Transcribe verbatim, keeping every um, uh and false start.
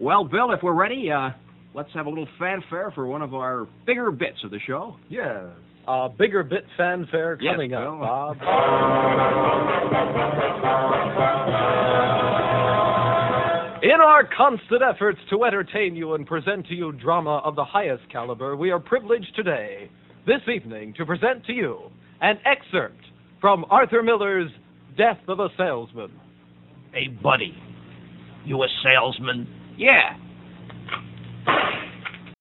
Well, Bill, if we're ready, uh, let's have a little fanfare for one of our bigger bits of the show. Yeah, a bigger bit fanfare coming yes, up, Bill. Bob. In our constant efforts to entertain you and present to you drama of the highest caliber, we are privileged today, this evening, to present to you an excerpt from Arthur Miller's Death of a Salesman. Hey, buddy, you a salesman? Yeah.